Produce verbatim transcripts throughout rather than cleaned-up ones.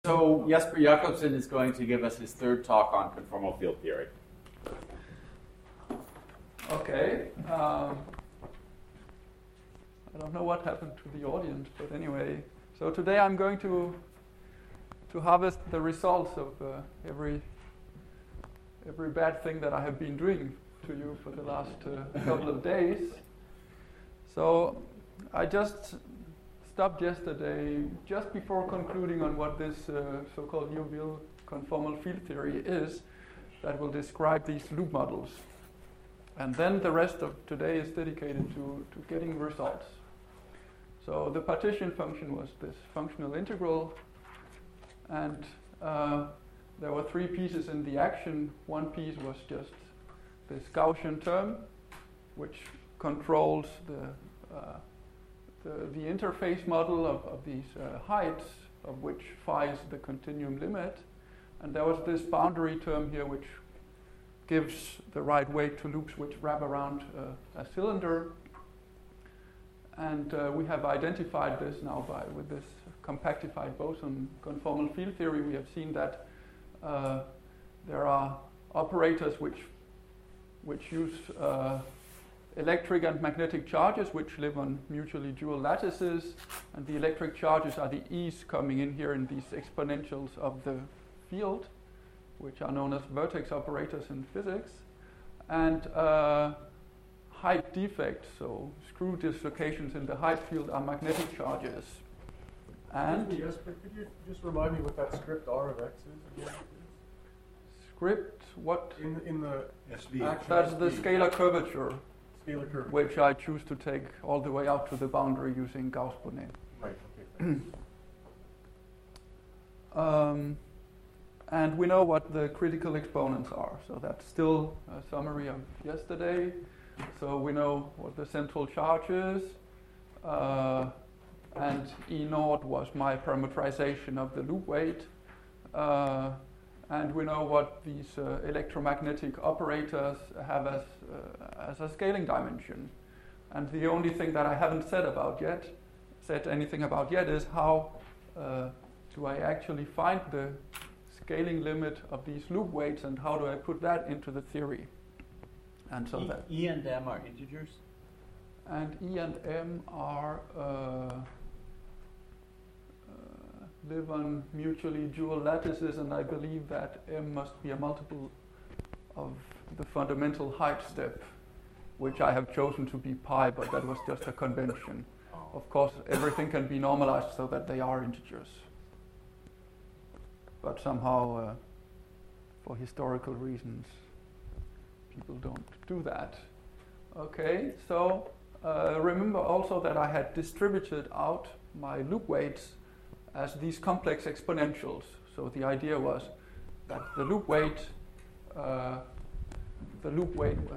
So Jesper Jakobsen is going to give us his third talk on conformal field theory. Okay. Um, I don't know what happened to the audience, but anyway. So today I'm going to to harvest the results of uh, every every bad thing that I have been doing to you for the last uh, couple of days. So I just stopped yesterday just before concluding on what this uh, so-called Liouville conformal field theory is that will describe these loop models. And then the rest of today is dedicated to, to getting results. So the partition function was this functional integral, and uh, there were three pieces in the action. One piece was just this Gaussian term, which controls the uh, The, the interface model of, of these uh, heights, of which phi is the continuum limit. And there was this boundary term here which gives the right weight to loops which wrap around uh, a cylinder. And uh, we have identified this now by with this compactified boson conformal field theory. We have seen that uh, there are operators which, which use uh, electric and magnetic charges which live on mutually dual lattices, and the electric charges are the e's coming in here in these exponentials of the field, which are known as vertex operators in physics, and uh, height defects, so screw dislocations in the height field, are magnetic charges. And me, yes, but could you just remind me what that script R of x is again? Script what? In in the S V. That's the scalar curvature, scalar curve. which I choose to take all the way out to the boundary using Gauss-Bonnet. Right. Okay. um, and we know what the critical exponents are. So that's still a summary of yesterday. So we know what the central charge is. Uh, and E naught was my parameterization of the loop weight. Uh, And we know what these uh, electromagnetic operators have as, uh, as a scaling dimension. And the only thing that I haven't said about yet, said anything about yet, is how uh, do I actually find the scaling limit of these loop weights, and how do I put that into the theory? And so E, that E and M are integers? And E and M are uh, live on mutually dual lattices, and I believe that M must be a multiple of the fundamental height step, which I have chosen to be pi, but that was just a convention. Of course, everything can be normalized so that they are integers. But somehow, uh, for historical reasons, people don't do that. Okay, so uh, remember also that I had distributed out my loop weights as these complex exponentials. So the idea was that the loop weight, uh, the loop weight was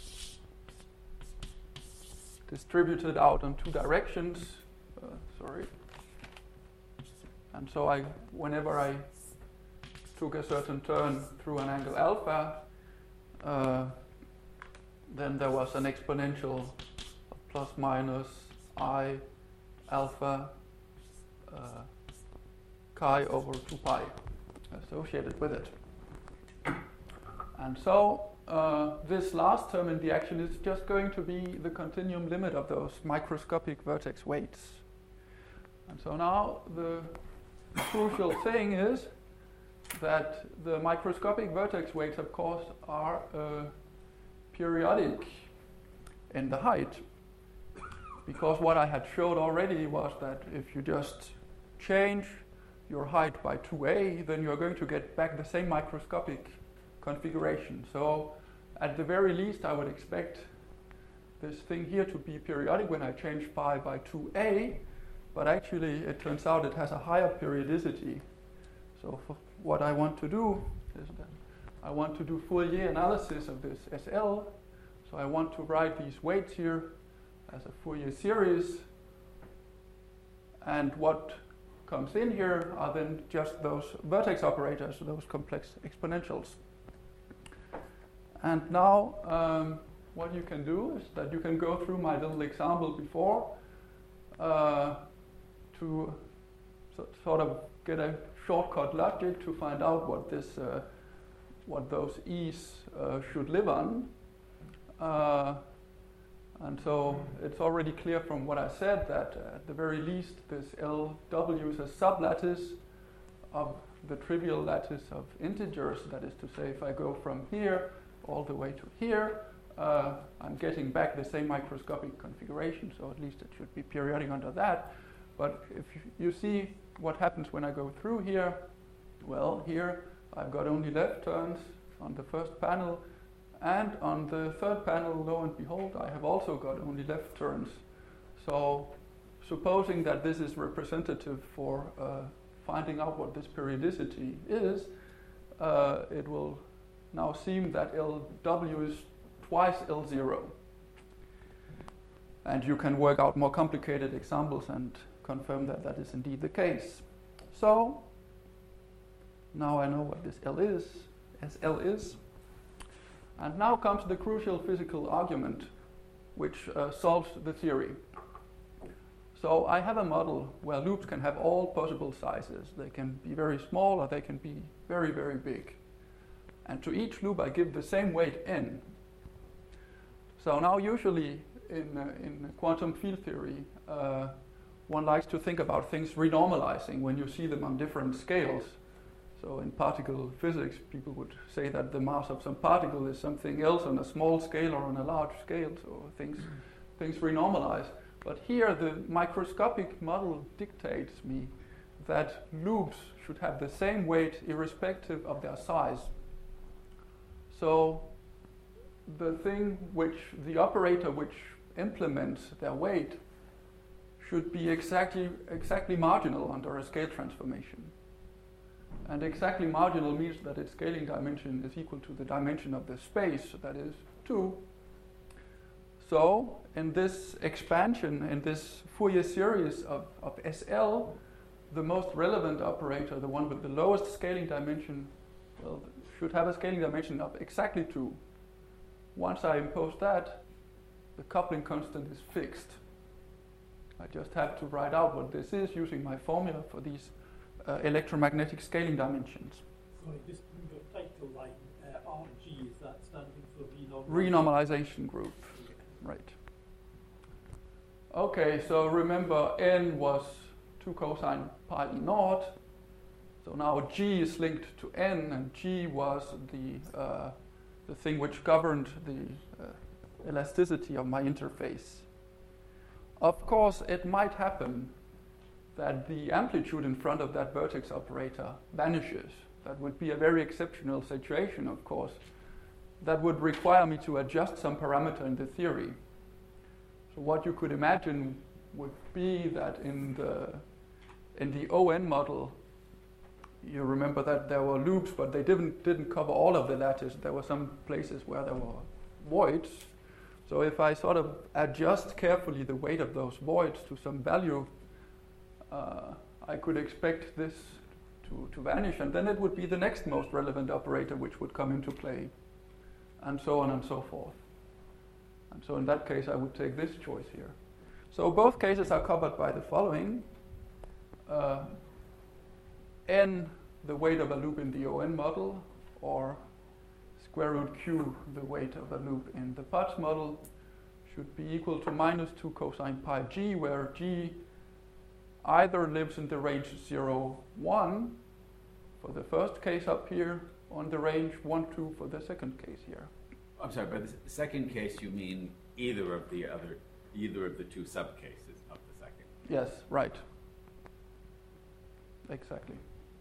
distributed out in two directions. Uh, sorry. And so I, whenever I took a certain turn through an angle alpha, uh, then there was an exponential of plus minus I alpha uh, chi over two pi associated with it. And so uh, this last term in the action is just going to be the continuum limit of those microscopic vertex weights. And so now the crucial thing is that the microscopic vertex weights, of course, are uh, periodic in the height, because what I had showed already was that if you just change your height by two a, then you're going to get back the same microscopic configuration. So at the very least, I would expect this thing here to be periodic when I change phi by two a, but actually it turns out it has a higher periodicity. So for what I want to do is that I want to do Fourier analysis of this S L. So I want to write these weights here as a Fourier series, and what comes in here are then just those vertex operators, those complex exponentials. And now um, what you can do is that you can go through my little example before uh, to so, sort of get a shortcut logic to find out what this, uh, what those e's uh, should live on. Uh, and so it's already clear from what I said that uh, at the very least this L W is a sublattice of the trivial lattice of integers. That is to say, if I go from here all the way to here, uh, I'm getting back the same microscopic configuration, so at least it should be periodic under that. But if you see what happens when I go through here, well, here I've got only left turns on the first panel, and on the third panel, lo and behold, I have also got only left turns. So supposing that this is representative for uh, finding out what this periodicity is, uh, it will now seem that L W is twice L zero. And you can work out more complicated examples and confirm that that is indeed the case. So now I know what this L is, S L is. And now comes the crucial physical argument which uh, solves the theory. So I have a model where loops can have all possible sizes. They can be very small or they can be very, very big. And to each loop I give the same weight n. So now usually in, uh, in quantum field theory, uh, one likes to think about things renormalizing when you see them on different scales. So in particle physics, people would say that the mass of some particle is something else on a small scale or on a large scale, so things, things renormalize. But here the microscopic model dictates me that loops should have the same weight irrespective of their size. So the thing which, the operator which implements their weight should be exactly, exactly marginal under a scale transformation. And exactly marginal means that its scaling dimension is equal to the dimension of the space, that is two. So in this expansion, in this Fourier series of, of S L, the most relevant operator, the one with the lowest scaling dimension, well, should have a scaling dimension of exactly two. Once I impose that, the coupling constant is fixed. I just have to write out what this is using my formula for these uh, electromagnetic scaling dimensions. Sorry, just in your title line, uh, R G, is that standing for renormalization? Renormalization group, right. Okay, so remember n was two cosine pi e naught. So now G is linked to n, and G was the, uh, the thing which governed the uh, elasticity of my interface. Of course, it might happen that the amplitude in front of that vertex operator vanishes. That would be a very exceptional situation, of course. That would require me to adjust some parameter in the theory. So what you could imagine would be that in the, in the O N model, you remember that there were loops, but they didn't, didn't cover all of the lattice. There were some places where there were voids. So if I sort of adjust carefully the weight of those voids to some value, uh, I could expect this to, to vanish, and then it would be the next most relevant operator which would come into play, and so on and so forth. And so in that case, I would take this choice here. So both cases are covered by the following. Uh, n, the weight of a loop in the O N model, or square root q, the weight of a loop in the Potts model, should be equal to minus two cosine pi g, where g either lives in the range zero, one for the first case up here, or in the range one, two for the second case here. I'm sorry, by the second case you mean either of the other, either of the two subcases of the second? Yes, right. Exactly.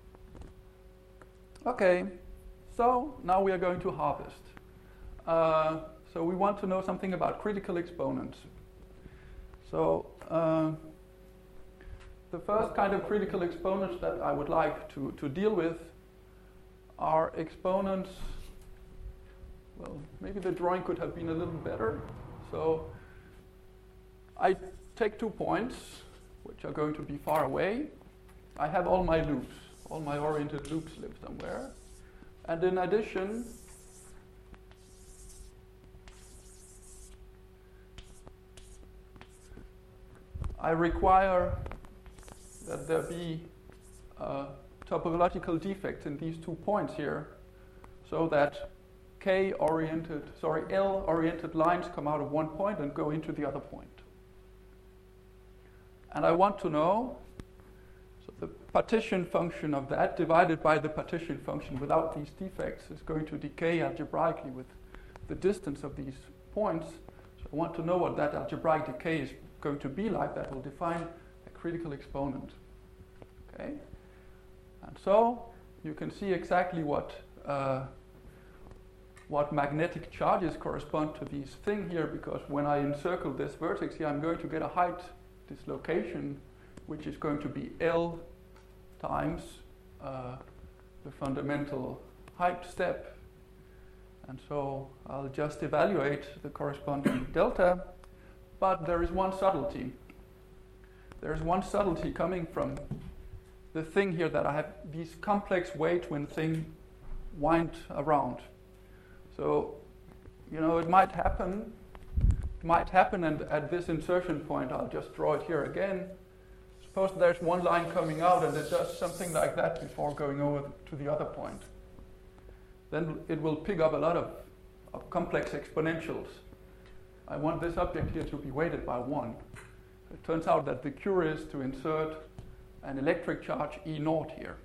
Okay, so now we are going to harvest. Uh, so we want to know something about critical exponents. So uh, the first kind of critical exponents that I would like to, to deal with are exponents. Well, maybe the drawing could have been a little better. So I take two points, which are going to be far away. I have all my loops. All my oriented loops live somewhere. And in addition, I require that there be uh, topological defects in these two points here, so that K-oriented, sorry, L-oriented lines come out of one point and go into the other point. And I want to know, so the partition function of that divided by the partition function without these defects is going to decay algebraically with the distance of these points. So I want to know what that algebraic decay is going to be like. That will define a critical exponent. Okay? And so you can see exactly what uh, what magnetic charges correspond to these thing here, because when I encircle this vertex here, I'm going to get a height dislocation, which is going to be L times uh, the fundamental height step. And so I'll just evaluate the corresponding delta, but there is one subtlety. There's one subtlety coming from the thing here that I have these complex weight when things wind around. So, you know, it might happen, it might happen, and at this insertion point, I'll just draw it here again. Suppose there's one line coming out and it does something like that before going over to the other point. Then it will pick up a lot of, of complex exponentials. I want this object here to be weighted by one. It turns out that the cure is to insert an electric charge E naught here.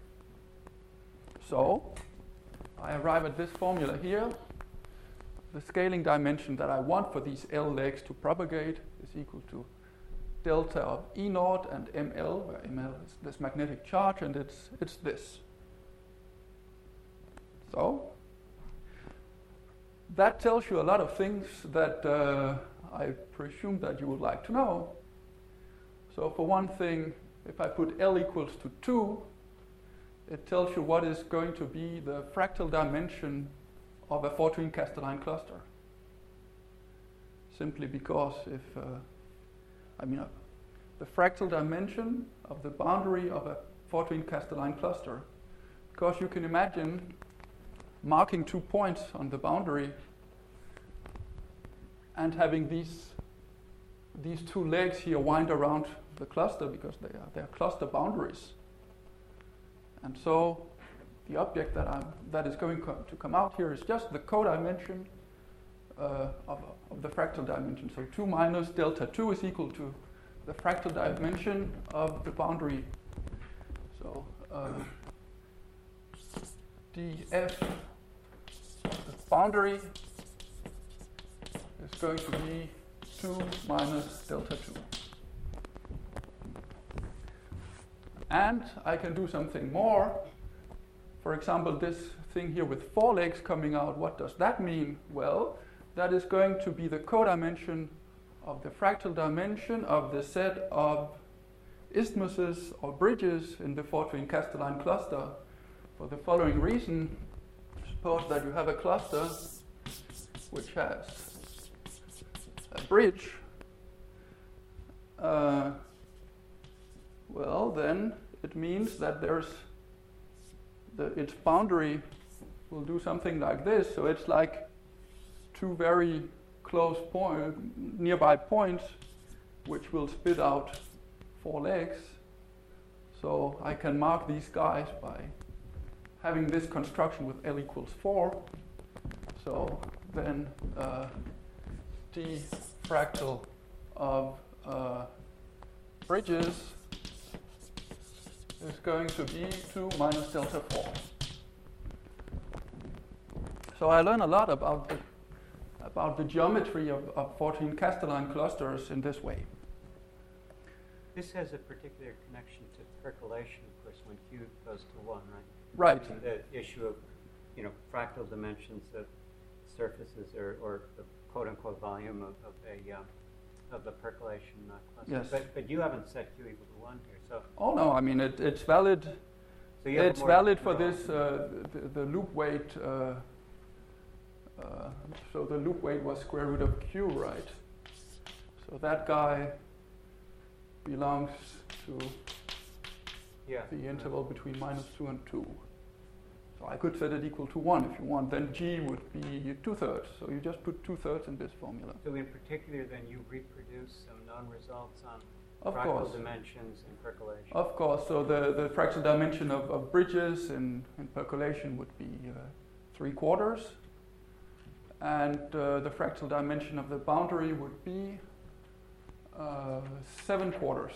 So I arrive at this formula here. The scaling dimension that I want for these L legs to propagate is equal to delta of E naught and M L, where M L is this magnetic charge, and it's, it's this. So that tells you a lot of things that uh, I presume that you would like to know. So for one thing, if I put L equals to two, it tells you what is going to be the fractal dimension of a Fortuny-Castelline cluster. Simply because if, uh, I mean, uh, the fractal dimension of the boundary of a Fortuny-Castelline cluster, because you can imagine marking two points on the boundary and having these, these two legs here wind around the cluster because they are, they are cluster boundaries. And so the object that, I'm, that is going co- to come out here is just the codimension uh, of, of the fractal dimension. So two minus delta two is equal to the fractal dimension of the boundary. So uh, df, the boundary, is going to be two minus delta two. And I can do something more. For example, this thing here with four legs coming out, what does that mean? Well, that is going to be the codimension of the fractal dimension of the set of isthmuses or bridges in the Fortuny-Castelline cluster. For the following reason, suppose that you have a cluster which has a bridge. Uh, well, then it means that there's the, its boundary will do something like this. So it's like two very close point, nearby points, which will spit out four legs. So I can mark these guys by having this construction with L equals four. So then uh, d fractal of uh, bridges is going to be two minus delta four. So I learn a lot about the, about the geometry of, of Fortuny-Castelline clusters in this way. This has a particular connection to percolation, of course, when Q goes to one, right? Right. And the issue of, you know, fractal dimensions of surfaces, or, or the quote-unquote volume of, of a um, of the percolation uh, cluster. Yes. But, but you haven't set Q equal to one here, so. Oh no, I mean it, it's valid. So you have It's more valid for control. this uh, the, the loop weight. Uh, uh, so the loop weight was square root of Q, right? So that guy belongs to Yeah. the interval between minus two and two. So I could set it equal to one if you want. Then G would be two-thirds. So you just put two-thirds in this formula. So in particular, then you reproduce some known results on Of fractal course. dimensions and percolation. Of course, so the, the fractal dimension of, of bridges in, in percolation would be uh, three quarters, and uh, the fractal dimension of the boundary would be uh, seven quarters.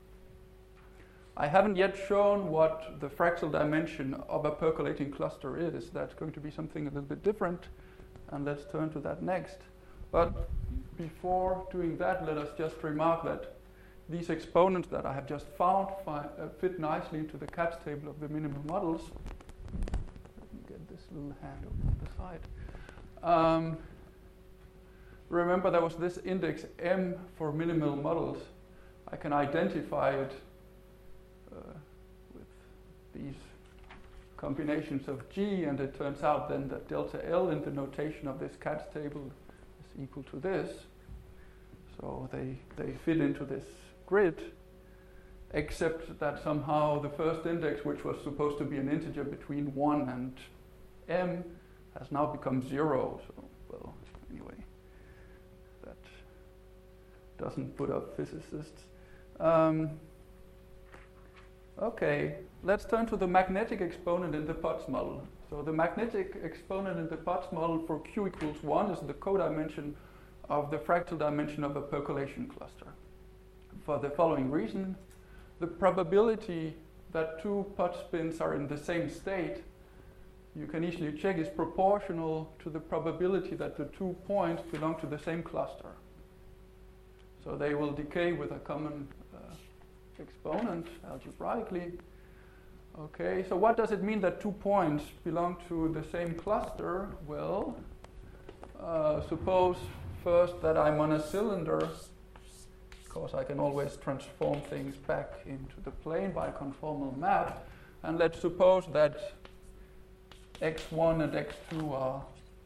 I haven't yet shown what the fractal dimension of a percolating cluster is. That's going to be something a little bit different, and let's turn to that next. But before doing that, let us just remark that these exponents that I have just found fi uh, fit nicely into the CATS table of the minimal models. Let me get this little hand on the side. Um, remember there was this index M for minimal models. I can identify it uh, with these combinations of G, and it turns out then that delta L in the notation of this CATS table is equal to this. So they, they fit into this grid, except that somehow the first index, which was supposed to be an integer between one and M, has now become zero. So, well, anyway, that doesn't put up physicists. Um, okay, let's turn to the magnetic exponent in the Potts model. So the magnetic exponent in the Potts model for Q equals one is the codimension of the fractal dimension of a percolation cluster. For the following reason, the probability that two Potts spins are in the same state, you can easily check, is proportional to the probability that the two points belong to the same cluster. So they will decay with a common uh, exponent algebraically. Okay, so what does it mean that two points belong to the same cluster? Well, uh, suppose first that I'm on a cylinder. Of course, I can always transform things back into the plane by a conformal map. And let's suppose that x one and x two are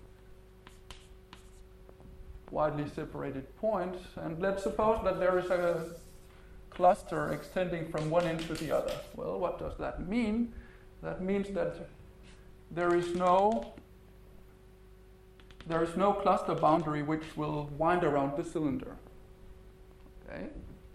widely separated points. And let's suppose that there is a cluster extending from one end to the other. Well, what does that mean? That means that there is no there is no cluster boundary which will wind around the cylinder. Okay.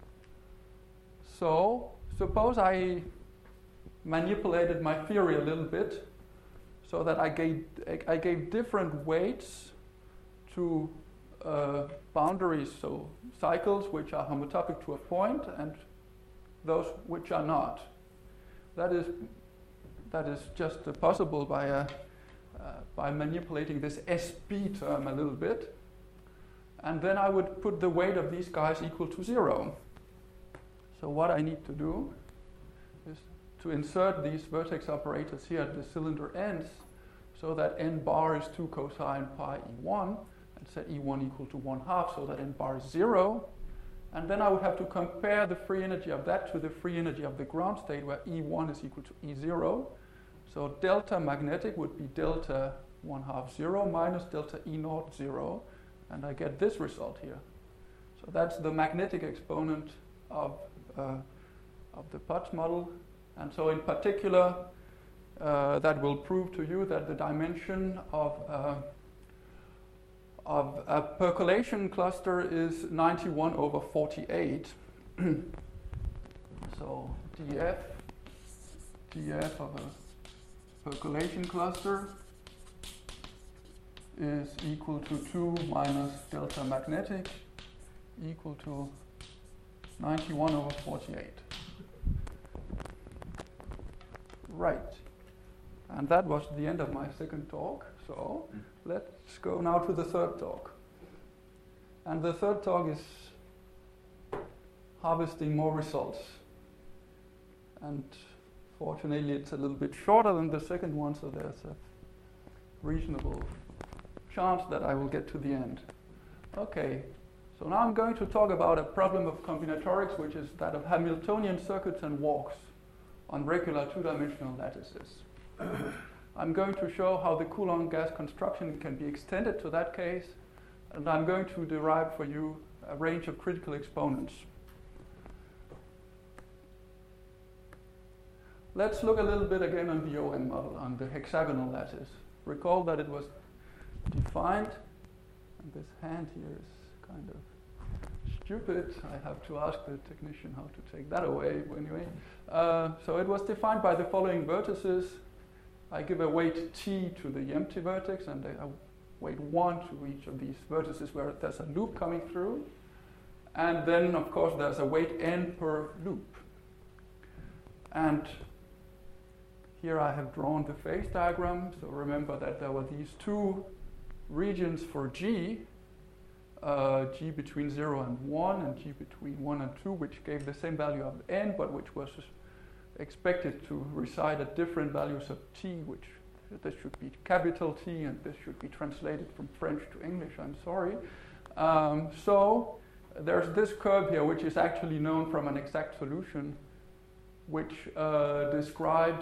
So suppose I manipulated my theory a little bit so that I gave I gave different weights to uh, boundaries, so cycles which are homotopic to a point and those which are not. That is that is just uh, possible by a uh, by manipulating this S P term a little bit. And then I would put the weight of these guys equal to zero. So what I need to do is to insert these vertex operators here at the cylinder ends so that n bar is two cosine pi E one, and set E one equal to one half so that n bar is zero. And then I would have to compare the free energy of that to the free energy of the ground state where E one is equal to E zero. So delta magnetic would be delta one half zero minus delta E naught zero. And I get this result here. So that's the magnetic exponent of, uh, of the Potts model. And so in particular, uh, that will prove to you that the dimension of, uh, of a percolation cluster is ninety-one over forty-eight. So df, df of a percolation cluster is equal to two minus delta magnetic equal to ninety-one over forty-eight. Right. And that was the end of my second talk. So mm. let's go now to the third talk. And the third talk is harvesting more results. And fortunately, it's a little bit shorter than the second one, so there's a reasonable chance that I will get to the end. Okay, so now I'm going to talk about a problem of combinatorics, which is that of Hamiltonian circuits and walks on regular two-dimensional lattices. I'm going to show how the Coulomb gas construction can be extended to that case, and I'm going to derive for you a range of critical exponents. Let's look a little bit again on the O M model, on the hexagonal lattice. Recall that it was defined, and this hand here is kind of stupid. I have to ask the technician how to take that away. Anyway, uh, so it was defined by the following vertices. I give a weight t to the empty vertex, and a weight one to each of these vertices where there's a loop coming through. And then, of course, there's a weight n per loop. And here I have drawn the phase diagram. So remember that there were these two regions for G, uh, G between zero and one, and G between one and two, which gave the same value of n, but which was expected to reside at different values of t, which this should be capital T, and this should be translated from French to English, I'm sorry. Um, so there's this curve here, which is actually known from an exact solution, which uh, describes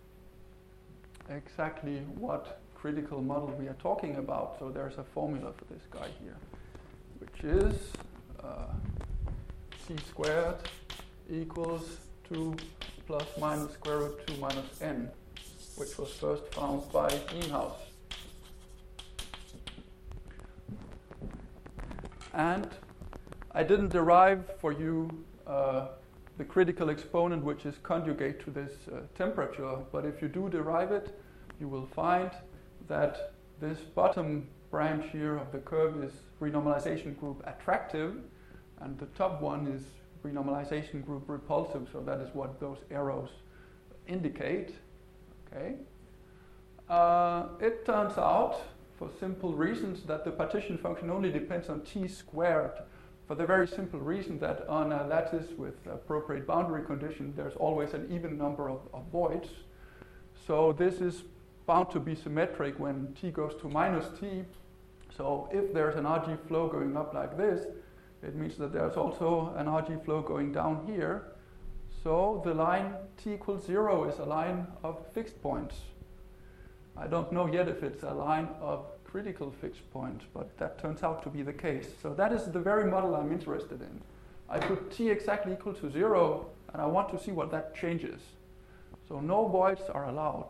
exactly what critical model we are talking about. So there's a formula for this guy here, which is uh, c squared equals two plus minus square root two minus n, which was first found by Nienhuis. And I didn't derive for you uh, the critical exponent, which is conjugate to this uh, temperature, but if you do derive it, you will find that this bottom branch here of the curve is renormalization group attractive, and the top one is renormalization group repulsive, so that is what those arrows indicate. Okay. Uh, it turns out, for simple reasons, that the partition function only depends on t squared, for the very simple reason that on a lattice with appropriate boundary condition, there's always an even number of, of voids. So this is bound to be symmetric when t goes to minus t. So if there's an R G flow going up like this, it means that there's also an R G flow going down here. So the line t equals zero is a line of fixed points. I don't know yet if it's a line of critical fixed points, but that turns out to be the case. So that is the very model I'm interested in. I put t exactly equal to zero, and I want to see what that changes. So no voids are allowed.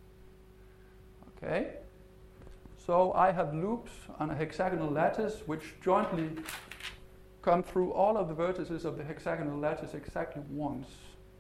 Okay? So I have loops on a hexagonal lattice which jointly come through all of the vertices of the hexagonal lattice exactly once.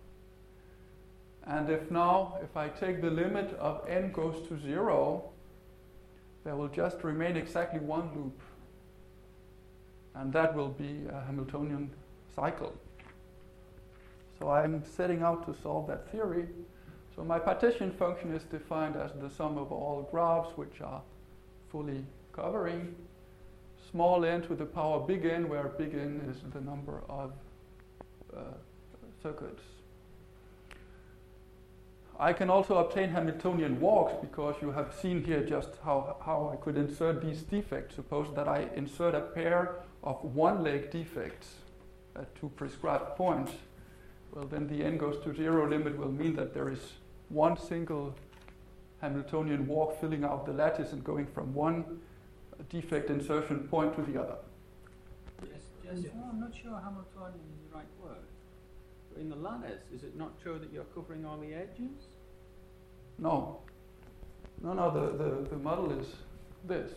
And if now, if I take the limit of n goes to zero, there will just remain exactly one loop. And that will be a Hamiltonian cycle. So I'm setting out to solve that theory. So my partition function is defined as the sum of all graphs which are fully covering small n to the power big N, where big N is the number of uh, circuits. I can also obtain Hamiltonian walks because you have seen here just how, how I could insert these defects. Suppose that I insert a pair of one-leg defects at two prescribed points. Well, then the n goes to zero limit will mean that there is one single Hamiltonian walk filling out the lattice and going from one defect insertion point to the other. Yes, just, oh, I'm not sure Hamiltonian is the right word. But in the lattice, is it not true that you're covering all the edges? No. No, no, the, the, the model is this.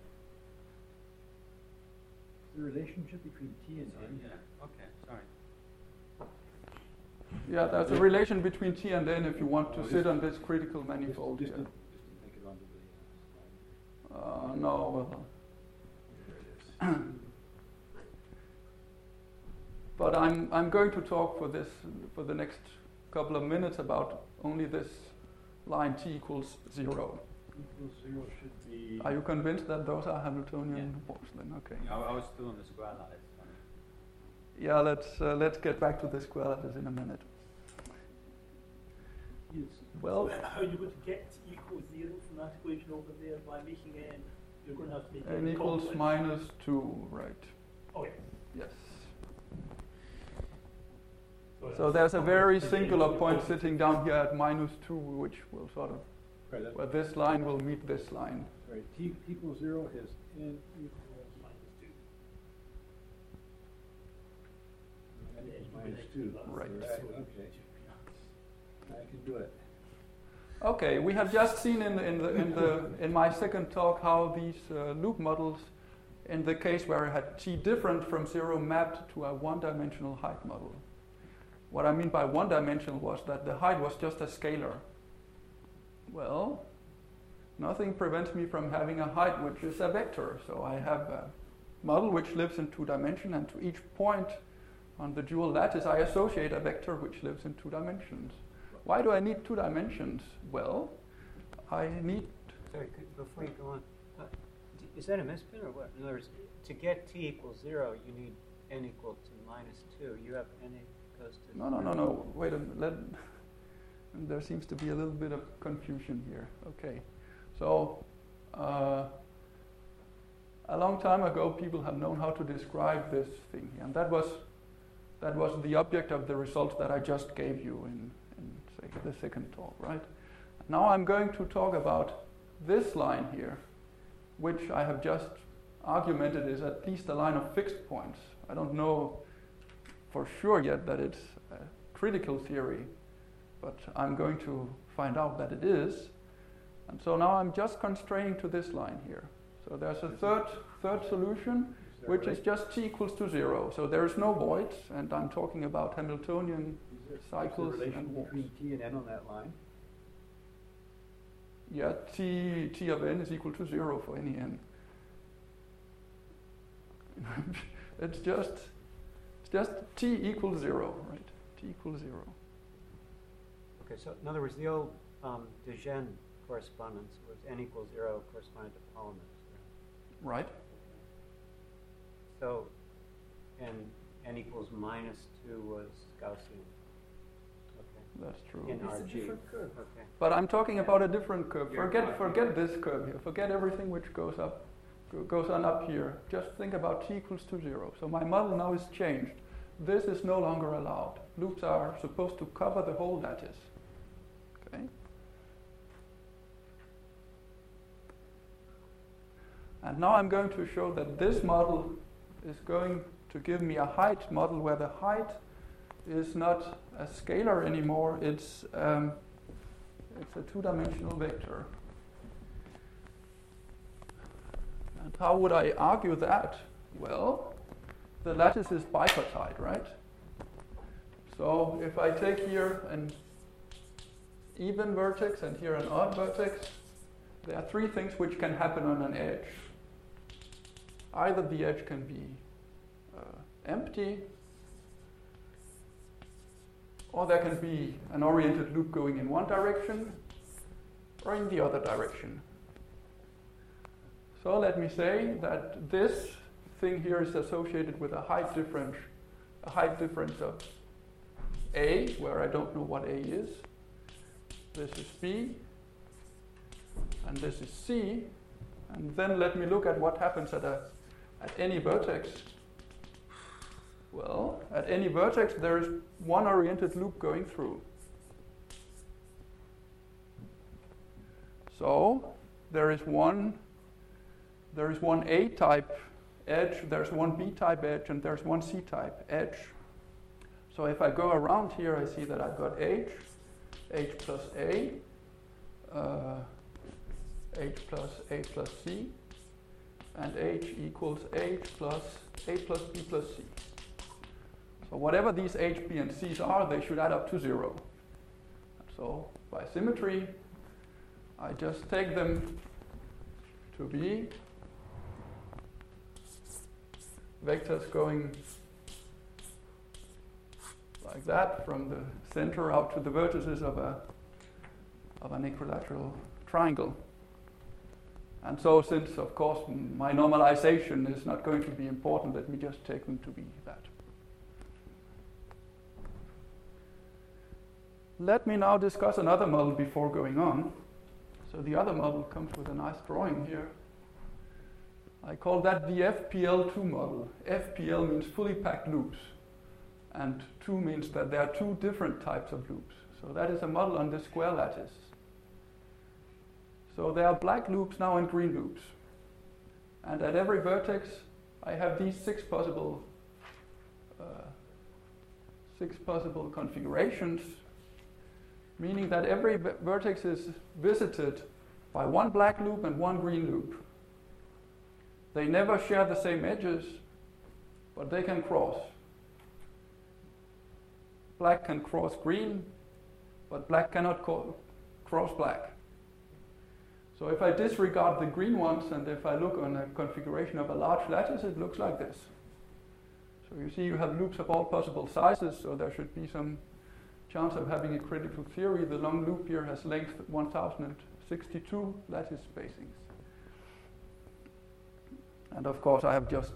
The relationship between T and Sorry, N. yeah, okay, sorry. Yeah, there's a relation between T and N if you want to Oh, sit on this critical manifold Just, here. just, just to make it onto the Uh, no, well, slide. There it is. but I'm I'm going to talk for this for the next couple of minutes about only this line t equals zero. Equals zero should be. Are you convinced that those are Hamiltonian Yeah. walks then? Okay. I, I was still on the square lattice. Yeah, let's uh, let's get back to the square lattice in a minute. Yes. Well, So how are you going to get t equals zero from that equation over there by making n? You're going to have to make n n equals complex. minus two, right? Oh, yeah. Yes. it's So there's a very complex singular division. point sitting down here at minus two, which will sort of Right, that, where this line will meet this line. right. T equals zero is n equals Minus two. n Yeah, equals you minus can two. do that. Right. Right, okay. I can do it. Okay, we have just seen in the, in the in the in my second talk how these uh, loop models in the case where I had t different from zero mapped to a one-dimensional height model. What I mean by one-dimensional was that the height was just a scalar. Well, nothing prevents me from having a height which is a vector. So I have a model which lives in two dimensions, and to each point on the dual lattice I associate a vector which lives in two dimensions. Why do I need two dimensions? Well, I need... Sorry, could, before you go on, uh, d- is that a misprint or what? In other words, to get t equals zero, you need n equal to minus two. You have n goes to No, no, no, no. Wait a minute. Let, there seems to be a little bit of confusion here. Okay. So, uh, a long time ago, people have known how to describe this thing, and that was that was the object of the results that I just gave you in, in say, the second talk, right? Now I'm going to talk about this line here, which I have just argumented is at least a line of fixed points. I don't know for sure yet that it's a critical theory, but I'm going to find out that it is. And so now I'm just constraining to this line here. So there's a third third solution, which is just t equals to zero. So there is no voids, and I'm talking about Hamiltonian cycles Is there a relation and walks. between t and n on that line? Yeah, t t of n is equal to zero for any n. It's just it's just t equals zero, right? T equals zero. Okay, so in other words, the old um, de Gennes correspondence was n equals zero corresponded to polymers. Right? So, and n equals minus two was Gaussian. Okay. That's true. In It's a R G. different curve. Okay. But I'm talking about a different curve. You're Forget talking forget about- this curve here. Forget everything which goes up go- goes on up here. Just think about t equals to zero. So my model now is changed. This is no longer allowed. Loops are supposed to cover the whole lattice. Okay? And now I'm going to show that this model is going to give me a height model where the height is not a scalar anymore. It's um, it's a two-dimensional vector. And how would I argue that? Well, the lattice is bipartite, right? So if I take here an even vertex and here an odd vertex, there are three things which can happen on an edge. Either the edge can be uh, empty, or there can be an oriented loop going in one direction or in the other direction. So let me say that this thing here is associated with a height difference, a height difference of A, where I don't know what A is. This is B, and this is C. And then let me look at what happens at a at any vertex. Well, at any vertex there is one oriented loop going through. So there is one there is one A-type edge, there's one B-type edge, and there's one C-type edge. So if I go around here, I see that I've got H, H plus A, uh, H plus A plus C, and H equals H plus A plus B plus C. So whatever these H, B, and C's are, they should add up to zero. So by symmetry, I just take them to be vectors going like that from the center out to the vertices of a of an equilateral triangle. And so since, of course, my normalization is not going to be important, let me just take them to be that. Let me now discuss another model before going on. So the other model comes with a nice drawing here. I call that the F P L two model. F P L means fully packed loops, and two means that there are two different types of loops. So that is a model on the square lattice. So there are black loops now and green loops. And at every vertex, I have these six possible, uh, six possible configurations, meaning that every v- vertex is visited by one black loop and one green loop. They never share the same edges, but they can cross. Black can cross green, but black cannot co- cross black. So if I disregard the green ones, and if I look on a configuration of a large lattice, it looks like this. So you see you have loops of all possible sizes, so there should be some chance of having a critical theory. The long loop here has length one thousand sixty-two lattice spacings. And of course I have just,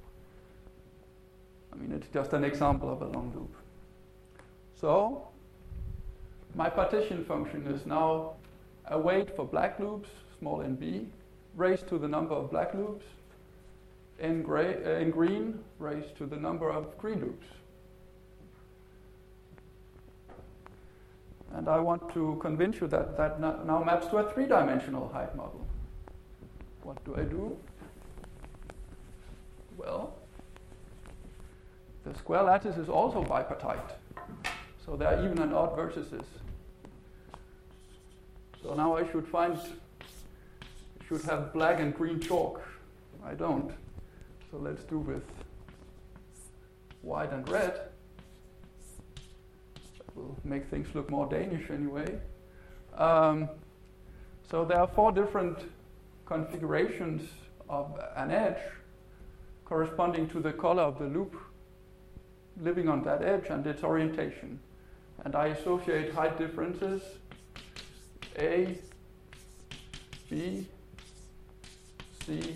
I mean it's just an example of a long loop. So my partition function is now a weight for black loops, small n b, raised to the number of black loops, in, gray, uh, in green raised to the number of green loops. And I want to convince you that that now maps to a three-dimensional height model. What do I do? Well, the square lattice is also bipartite. So there are even and odd vertices. So now I should find, should have black and green chalk. I don't. So let's do with white and red. That will make things look more Danish anyway. Um, so there are four different configurations of an edge corresponding to the color of the loop living on that edge and its orientation. And I associate height differences A, B, C,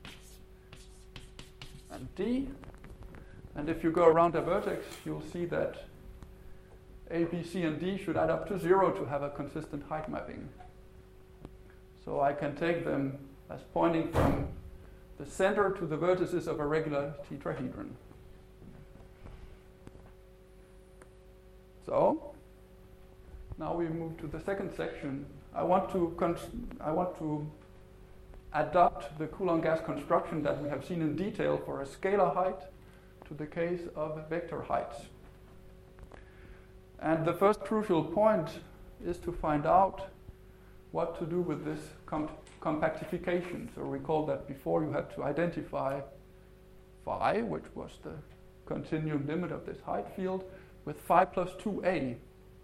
and D. And if you go around a vertex, you'll see that A, B, C, and D should add up to zero to have a consistent height mapping. So I can take them as pointing from the center to the vertices of a regular tetrahedron. So now we move to the second section. I want to cons- I want to adapt the Coulomb gas construction that we have seen in detail for a scalar height to the case of vector heights. And the first crucial point is to find out what to do with this com- compactification. So recall that before you had to identify phi, which was the continuum limit of this height field, with phi plus two a.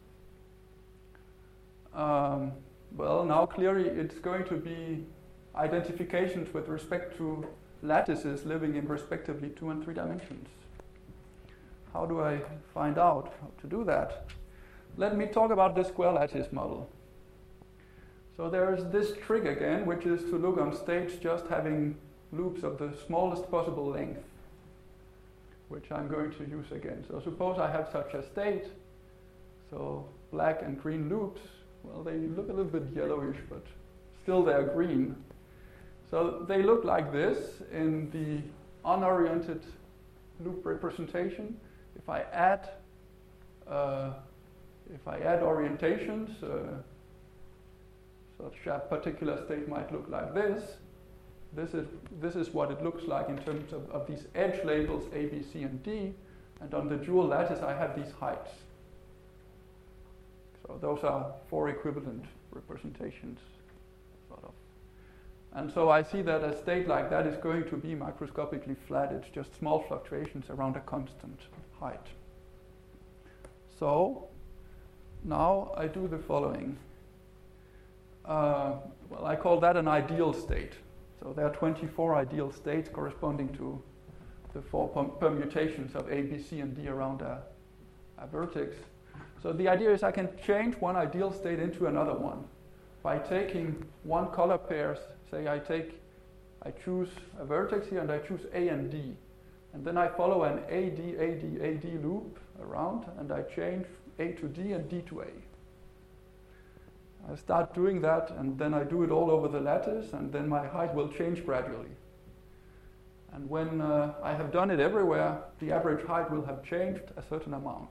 Um, well, now clearly it's going to be identifications with respect to lattices living in respectively two and three dimensions. How do I find out how to do that? Let me talk about the square lattice model. So there is this trick again, which is to look on states just having loops of the smallest possible length, which I'm going to use again. So suppose I have such a state, so black and green loops, well, they look a little bit yellowish, but still they're green. So they look like this in the unoriented loop representation. If I add, uh, if I add orientations, uh, such a particular state might look like this. This is, this is what it looks like in terms of, of these edge labels A, B, C, and D. And on the dual lattice, I have these heights. So those are four equivalent representations, sort of. And so I see that a state like that is going to be microscopically flat. It's just small fluctuations around a constant height. So now I do the following. Uh, well, I call that an ideal state. So there are twenty-four ideal states corresponding to the four permutations of A, B, C, and D around a, a vertex. So the idea is I can change one ideal state into another one by taking one color pair. Say I take, I choose a vertex here and I choose A and D. And then I follow an A D, A D, A D loop around and I change A to D and D to A. I start doing that and then I do it all over the lattice and then my height will change gradually. And when uh, I have done it everywhere, the average height will have changed a certain amount.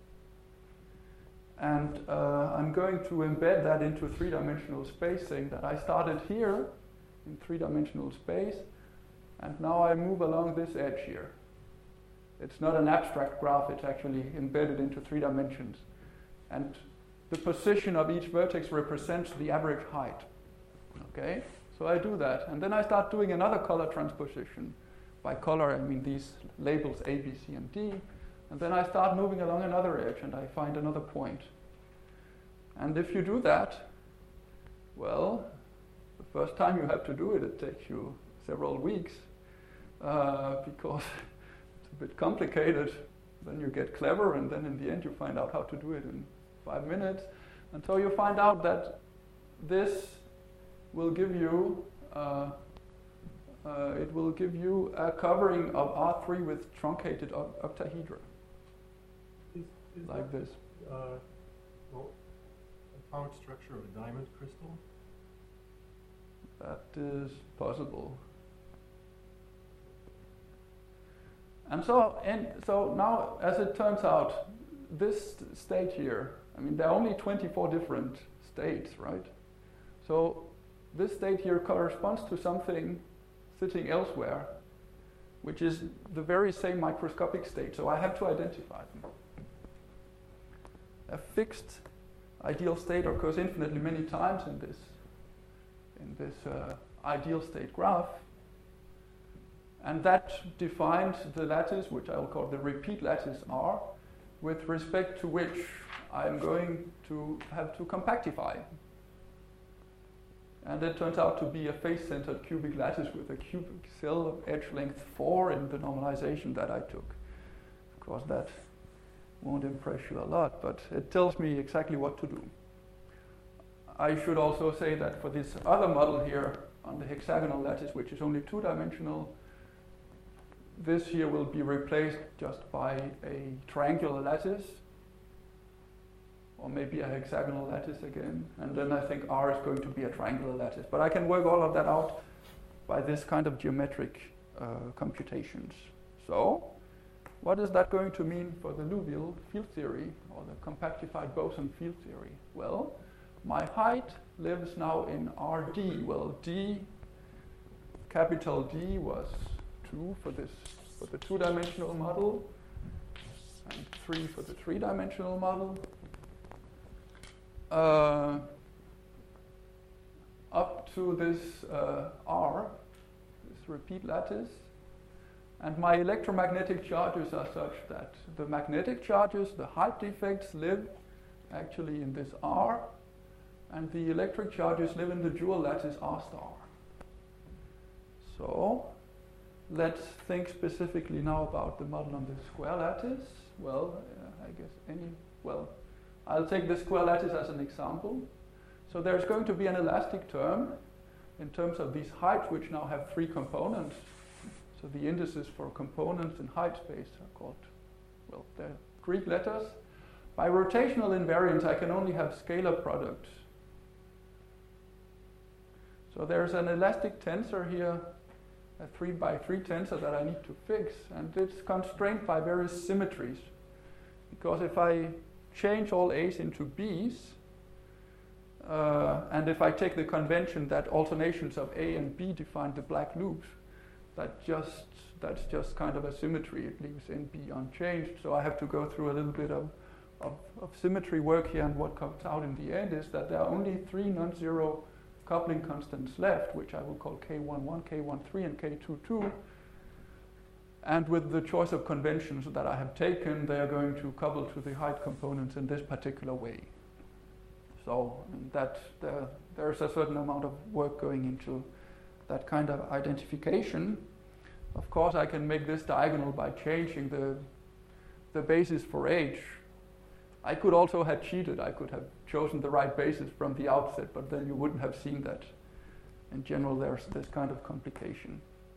And uh, I'm going to embed that into three-dimensional space, saying that I started here in three-dimensional space and now I move along this edge here. It's not an abstract graph, it's actually embedded into three dimensions. And the position of each vertex represents the average height. Okay, so I do that. And then I start doing another color transposition. By color, I mean these labels A, B, C, and D. And then I start moving along another edge and I find another point. And if you do that, well, the first time you have to do it, it takes you several weeks uh, because it's a bit complicated. Then you get clever, and then in the end you find out how to do it in five minutes. And so you find out that this will give you, uh, uh, it will give you a covering of R three with truncated o- octahedra, Is, is like that, this. uh, well, atomic structure of a diamond crystal? That is possible. And so, and so now, as it turns out, this state here, I mean, there are only twenty-four different states, right? So this state here corresponds to something sitting elsewhere, which is the very same microscopic state. So I have to identify them. A fixed ideal state occurs infinitely many times in this, in this uh, ideal state graph. And that defines the lattice, which I will call the repeat lattice R, with respect to which I'm going to have to compactify. And it turns out to be a face-centered cubic lattice with a cubic cell of edge length four in the normalization that I took. Of course, that won't impress you a lot, but it tells me exactly what to do. I should also say that for this other model here on the hexagonal lattice, which is only two-dimensional, this here will be replaced just by a triangular lattice, or maybe a hexagonal lattice again, and then I think R is going to be a triangular lattice. But I can work all of that out by this kind of geometric uh, computations. So, what is that going to mean for the Liouville field theory, or the compactified boson field theory? Well, my height lives now in R D. Well, D, capital D was two for this, for the two-dimensional model, and three for the three-dimensional model. Uh, up to this uh, R, this repeat lattice, and my electromagnetic charges are such that the magnetic charges, the height defects, live actually in this R, and the electric charges live in the dual lattice R star. So let's think specifically now about the model on the square lattice. Well, uh, I guess any, well, I'll take the square lattice as an example. So there's going to be an elastic term in terms of these heights, which now have three components. So the indices for components in height space are called, well, they're Greek letters. By rotational invariance, I can only have scalar products. So there's an elastic tensor here, a three by three tensor that I need to fix, and it's constrained by various symmetries. Because if I change all A's into B's, uh, and if I take the convention that alternations of A and B define the black loops, that just that's just kind of a symmetry. It leaves N B unchanged. So I have to go through a little bit of, of, of symmetry work here, and what comes out in the end is that there are only three non-zero coupling constants left, which I will call K one one, K one three, and K two two. And with the choice of conventions that I have taken, they are going to couple to the height components in this particular way. So that there, there's a certain amount of work going into that kind of identification. Of course, I can make this diagonal by changing the, the basis for H. I could also have cheated. I could have chosen the right basis from the outset, but then you wouldn't have seen that. In general, there's this kind of complication.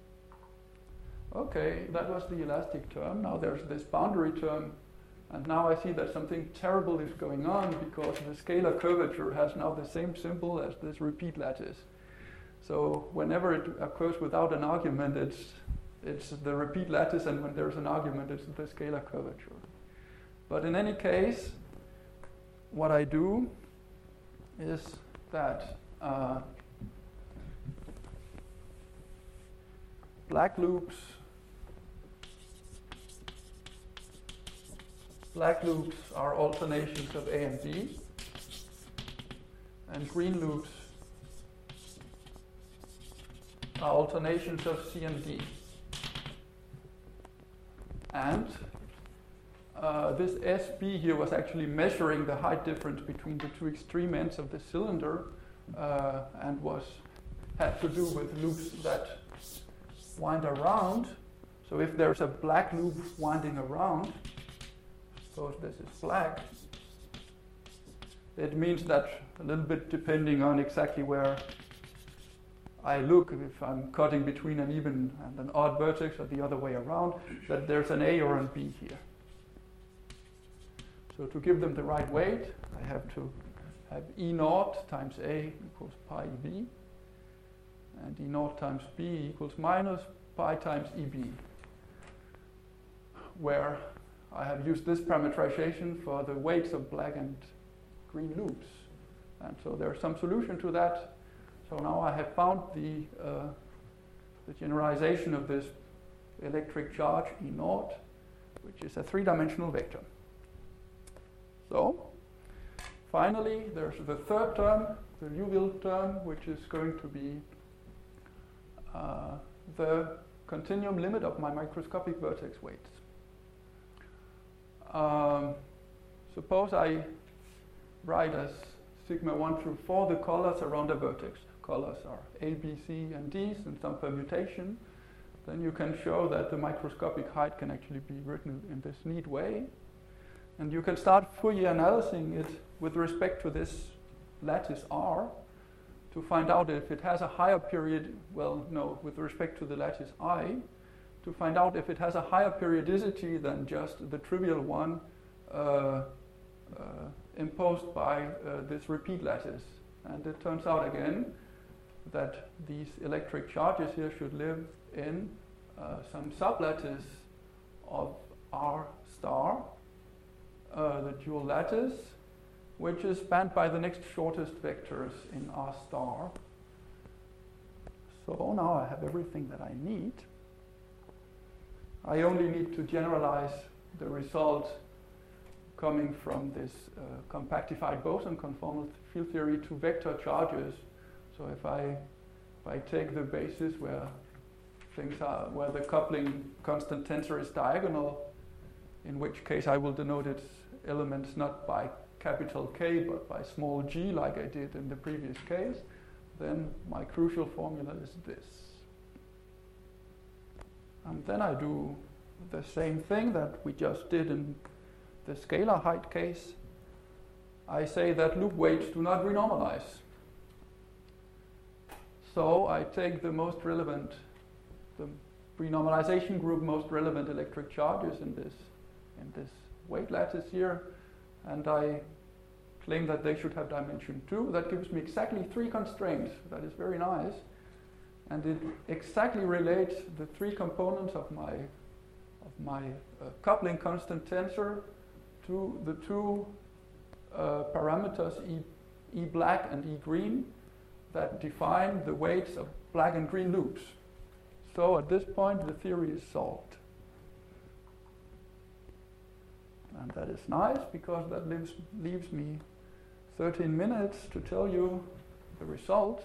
Okay, that was the elastic term. Now there's this boundary term, and now I see that something terrible is going on because the scalar curvature has now the same symbol as this repeat lattice. So whenever it occurs without an argument, it's, it's the repeat lattice, and when there's an argument, it's the scalar curvature. But in any case, what I do is that uh, black loops black loops are alternations of A and B, and green loops are alternations of C and D. And uh, this S B here was actually measuring the height difference between the two extreme ends of the cylinder uh, and was had to do with loops that wind around. So if there's a black loop winding around, suppose this is black, it means that a little bit depending on exactly where I look, if I'm cutting between an even and an odd vertex or the other way around, that there's an A or an B here. So to give them the right weight, I have to have E naught times A equals pi E B, and E naught times B equals minus pi times E B, where I have used this parameterization for the weights of black and green loops. And so there's some solution to that. So now I have found the, uh, the generalization of this electric charge E naught, which is a three-dimensional vector. So finally, there's the third term, the Liouville term, which is going to be uh, the continuum limit of my microscopic vertex weights. Um, suppose I write as sigma one through four the colors around a vertex. Colors are A, B, C, and D's in some permutation. Then you can show that the microscopic height can actually be written in this neat way. And you can start Fourier analyzing it with respect to this lattice R to find out if it has a higher period, well, no, with respect to the lattice I, to find out if it has a higher periodicity than just the trivial one uh, uh, imposed by uh, this repeat lattice. And it turns out again that these electric charges here should live in uh, some sublattice of R star, uh, the dual lattice, which is spanned by the next shortest vectors in R star. So now I have everything that I need. I only need to generalize the result coming from this uh, compactified boson conformal field theory to vector charges. So if I if I take the basis where things are where the coupling constant tensor is diagonal, in which case I will denote its elements not by capital K but by small g like I did in the previous case, then my crucial formula is this. And then I do the same thing that we just did in the scalar height case. I say that loop weights do not renormalize. So I take the most relevant, the renormalization group most relevant electric charges in this, in this weight lattice here, and I claim that they should have dimension two. That gives me exactly three constraints. That is very nice. And it exactly relates the three components of my, of my uh, coupling constant tensor to the two uh, parameters E, E black and E green that define the weights of black and green loops. So at this point the theory is solved. And that is nice because that leaves, leaves me thirteen minutes to tell you the results.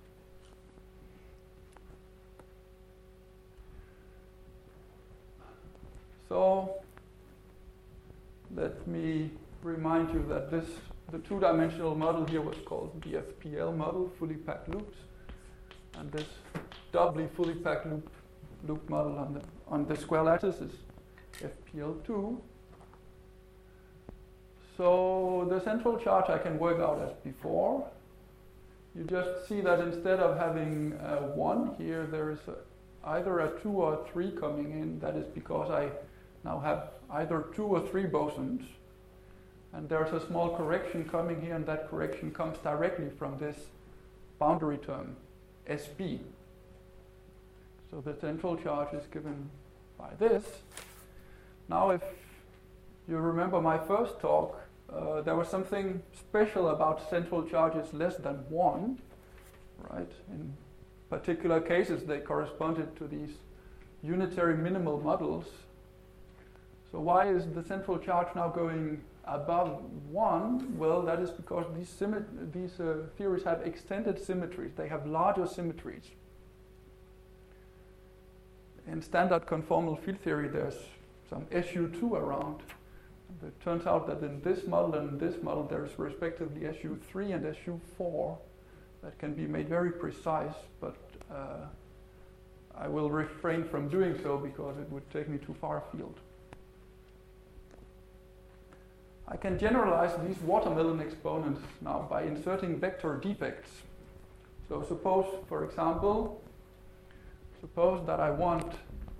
So let me remind you that this, the two-dimensional model here was called the F P L model, fully packed loops, and this doubly fully packed loop loop model on the on the square lattice is F P L two. So the central charge I can work out as before. You just see that instead of having a one here, there is a, either a two or a three coming in. That is because I now have either two or three bosons. And there's a small correction coming here, and that correction comes directly from this boundary term, S B. So the central charge is given by this. Now if you remember my first talk, uh, there was something special about central charges less than one, right? In particular cases, they corresponded to these unitary minimal models. So why is the central charge now going above one? Well, that is because these, symmet- these uh, theories have extended symmetries. They have larger symmetries. in standard conformal field theory, there's some S U two around. And it turns out that in this model and this model, there's respectively S U three and S U four that can be made very precise, but uh, I will refrain from doing so because it would take me too far afield. I can generalize these watermelon exponents now by inserting vector defects. So suppose, for example, suppose that I want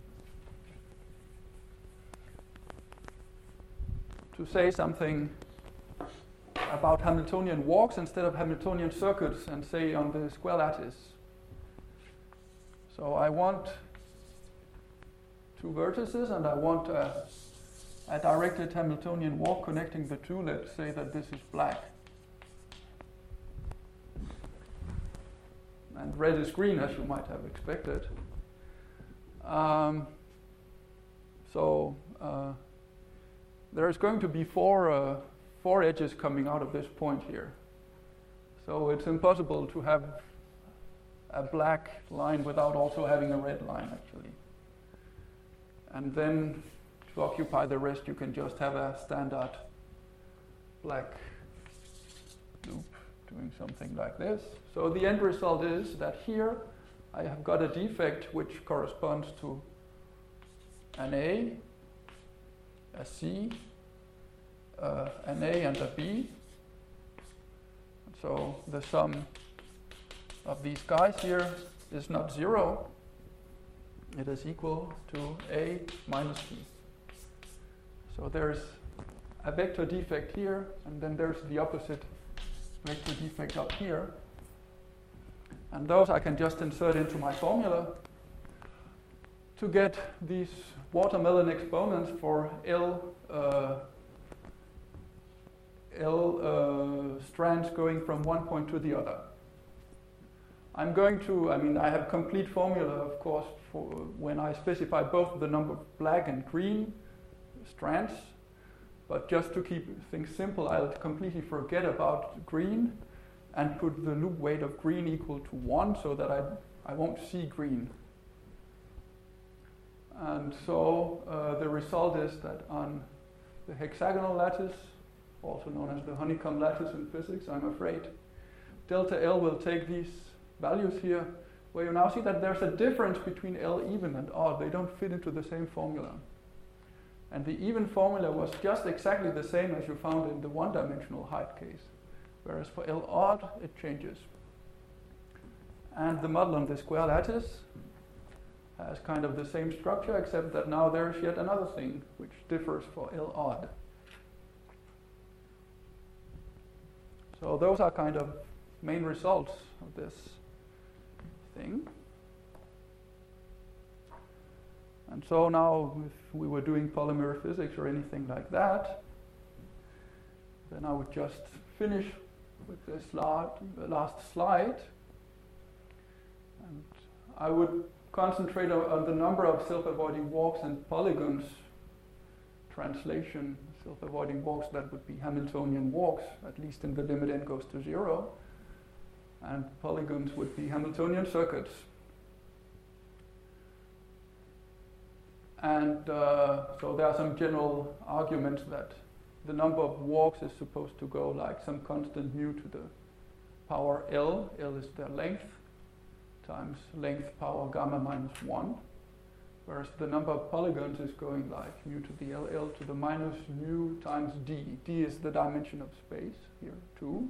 to say something about Hamiltonian walks instead of Hamiltonian circuits and say on the square lattice. So I want two vertices and I want a, a directed Hamiltonian walk connecting the two. Let's say that this is black. And red is green, as you might have expected. Um, so uh, there's going to be four, uh, four edges coming out of this point here. So it's impossible to have a black line without also having a red line, actually. And then to occupy the rest, you can just have a standard black loop doing something like this. So the end result is that here I have got a defect which corresponds to an A, a C, uh, an A and a B. So the sum of these guys here is not zero. It is equal to A minus B. So there's a vector defect here, and then there's the opposite vector defect up here. And those I can just insert into my formula to get these watermelon exponents for L, uh, L uh, strands going from one point to the other. I'm going to, I mean, I have complete formula, of course, for when I specify both the number of black and green strands. But just to keep things simple, I'll completely forget about green and put the loop weight of green equal to one so that I, I won't see green. And so uh, the result is that on the hexagonal lattice, also known as the honeycomb lattice in physics, I'm afraid, delta L will take these values here, where you now see that there's a difference between L even and odd. They don't fit into the same formula. And the even formula was just exactly the same as you found in the one-dimensional height case, whereas for L odd, it changes. And the model on the square lattice has kind of the same structure, except that now there's yet another thing which differs for L odd. So those are kind of main results of this thing. And so now, if we were doing polymer physics or anything like that, then I would just finish with this last, last slide. And I would concentrate on, on the number of self-avoiding walks and polygons translation. Self-avoiding walks, that would be Hamiltonian walks, at least in the limit n goes to zero. And polygons would be Hamiltonian circuits. And uh, so there are some general arguments that the number of walks is supposed to go like some constant mu to the power L. L is their length, times length power gamma minus one. Whereas the number of polygons is going like mu to the L L to the minus mu times D. D is the dimension of space here, two.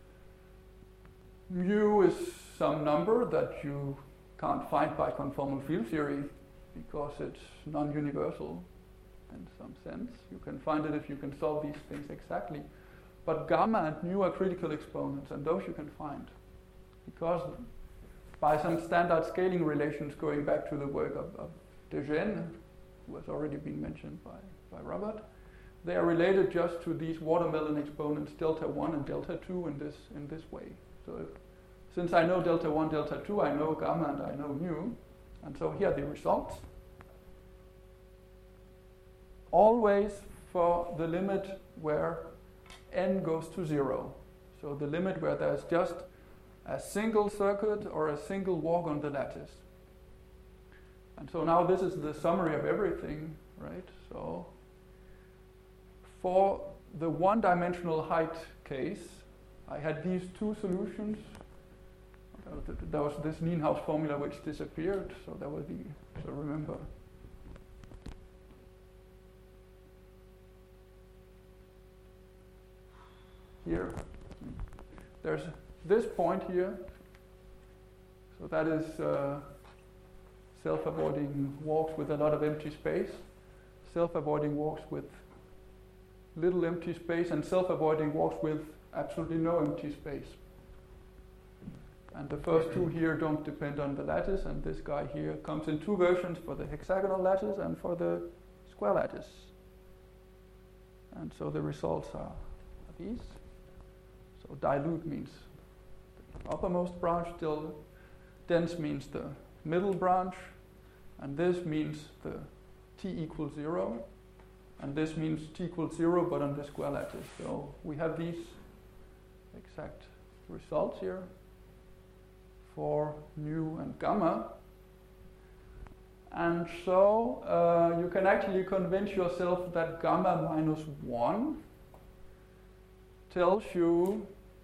Mu is some number that you can't find by conformal field theory because it's non-universal in some sense. You can find it if you can solve these things exactly. But gamma and mu are critical exponents, and those you can find. Because by some standard scaling relations going back to the work of, of De Gennes, who has already been mentioned by, by Robert, they are related just to these watermelon exponents delta one and delta two in this, in this way. So if, since I know delta one, delta two, I know gamma and I know mu. And so here are the results. Always for the limit where n goes to zero. So the limit where there's just a single circuit or a single walk on the lattice. And so now this is the summary of everything, right? So for the one-dimensional height case, I had these two solutions. Uh, th- There was this Nienhaus formula which disappeared, so that was the, so remember. Here, there's this point here, so that is uh, self-avoiding walks with a lot of empty space, self-avoiding walks with little empty space, and self-avoiding walks with absolutely no empty space. And the first two here don't depend on the lattice, and this guy here comes in two versions, for the hexagonal lattice and for the square lattice. And so the results are these. So dilute means the uppermost branch, still dense means the middle branch, and this means the t equals zero, and this means t equals zero but on the square lattice. So we have these exact results here for nu and gamma. And so uh, you can actually convince yourself that gamma minus one tells you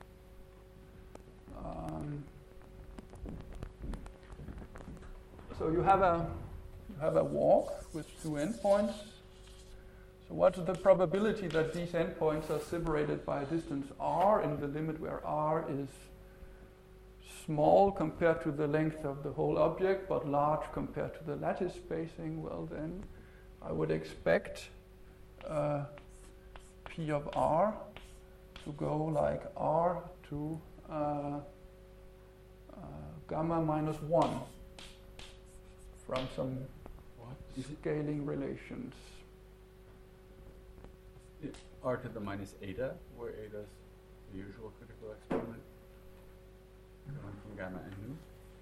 um, so you have a you have a walk with two endpoints. So what's the probability that these endpoints are separated by a distance r in the limit where r is small compared to the length of the whole object, but large compared to the lattice spacing? Well, then I would expect uh, P of r to go like r to uh, uh, gamma minus one from some What? Is it scaling relations. it r to the minus eta, where eta is the usual critical exponent? Going from gamma and nu?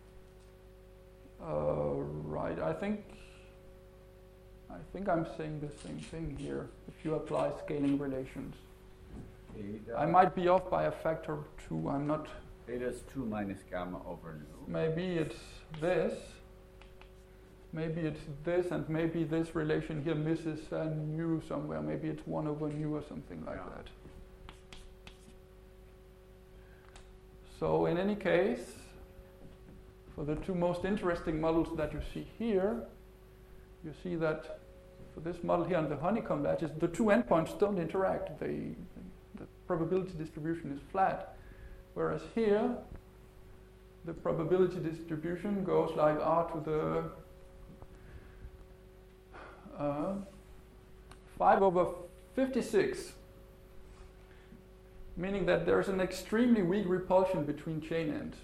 Uh, right, I think I think I'm saying the same thing here. If you apply scaling relations, Eta. I might be off by a factor of two. I'm not. Eta is two minus gamma over nu. Maybe it's this. Maybe it's this, and maybe this relation here misses a nu somewhere. Maybe it's one over nu or something like Yeah. that. So in any case, for the two most interesting models that you see here, you see that for this model here on the honeycomb lattice, the two endpoints don't interact. They, the probability distribution is flat. Whereas here, the probability distribution goes like r to the uh, five over fifty-six, meaning that there's an extremely weak repulsion between chain ends.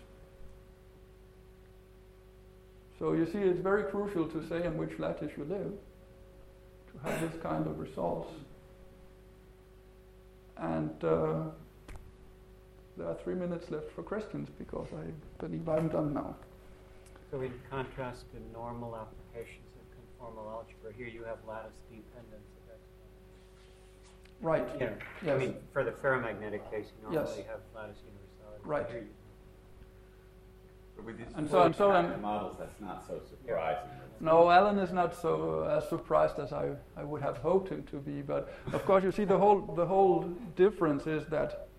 So you see, it's very crucial to say on which lattice you live to have this kind of results. And uh, there are three minutes left for questions because I believe I'm done now. So in contrast to normal applications of conformal algebra, here you have lattice dependence of exponents. Right. Yeah. Yes. I mean, for the ferromagnetic case, you normally Yes. have lattice universality. Right. Here you- But with these And so- and so fully then- compact models, that's not so surprising. No, Alan is not so uh, as surprised as I, I would have hoped him to be. But of course, you see, the whole the whole difference is that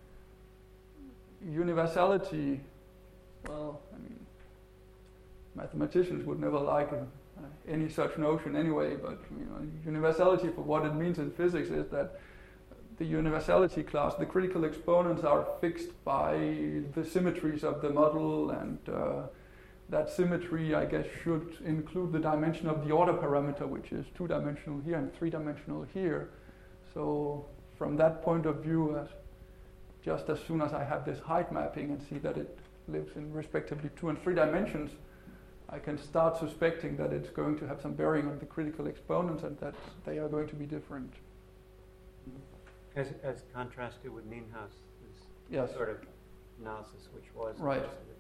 universality. Well, I mean, mathematicians would never like uh, any such notion anyway. But you know, universality, for what it means in physics, is that the universality class, the critical exponents, are fixed by the symmetries of the model, and uh, that symmetry, I guess, should include the dimension of the order parameter, which is two-dimensional here and three-dimensional here. So from that point of view, as just as soon as I have this height mapping and see that it lives in respectively two and three dimensions, I can start suspecting that it's going to have some bearing on the critical exponents and that they are going to be different. As, as contrasted with Nienhaus' Yes. sort of analysis, which was Right.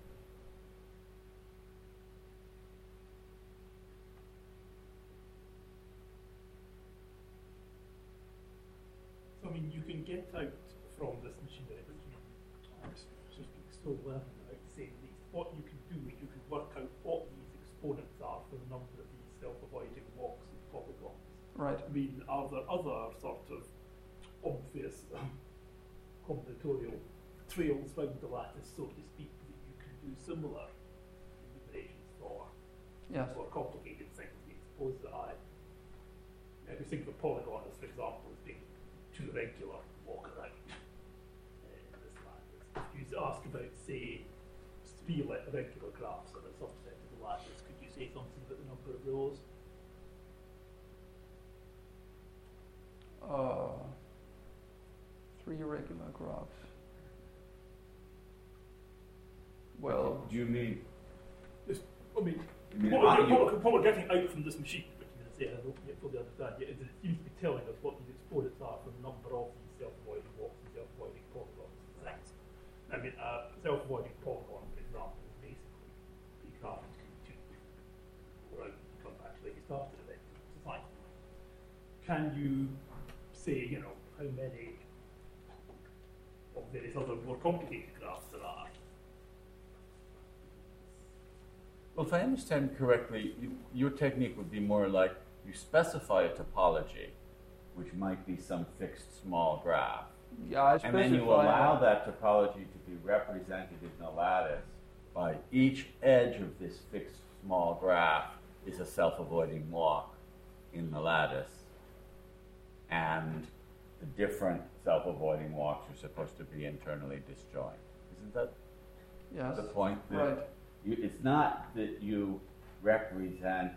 So I mean, you can get out from this machinery, but you know, it's just still learning about saying these. What you can do is you can work out what these exponents are for the number of self-avoiding walks and polygons. Right. I mean, are there other sort of obvious um, combinatorial trails round the lattice, so to speak, that you can do similar enumerations for Yes. more complicated things? I mean, suppose that I, if you think of a polygon as, for example, as being too regular to walk around uh, this lattice. If you ask about, say, three le- regular graphs on a subset of the lattice, could you say something about the number of rows? Uh, three regular graphs. Well, Do you mean, Just, I mean, you mean what, how we're, you- what, we're, what we're getting out from this machine, which I'm going to say, I don't yet fully understand yet, is that it seems to be telling us what these exponents are for the number of these self-avoiding walks and self-avoiding polygons and things. I mean, a self-avoiding polygon, for example, is basically the graph is going to go around and come back to where you started it. It's fine. Can you say, you know, how many of various other more complicated graphs there are? well, if I understand correctly, you, your technique would be more like you specify a topology, which might be some fixed small graph. yeah, I And then you specify- allow that topology to be represented in the lattice by each edge of this fixed small graph is a self-avoiding walk in the lattice. And the different self-avoiding walks are supposed to be internally disjoint. Isn't that Yes. the point? That Right. You, it's not that you represent.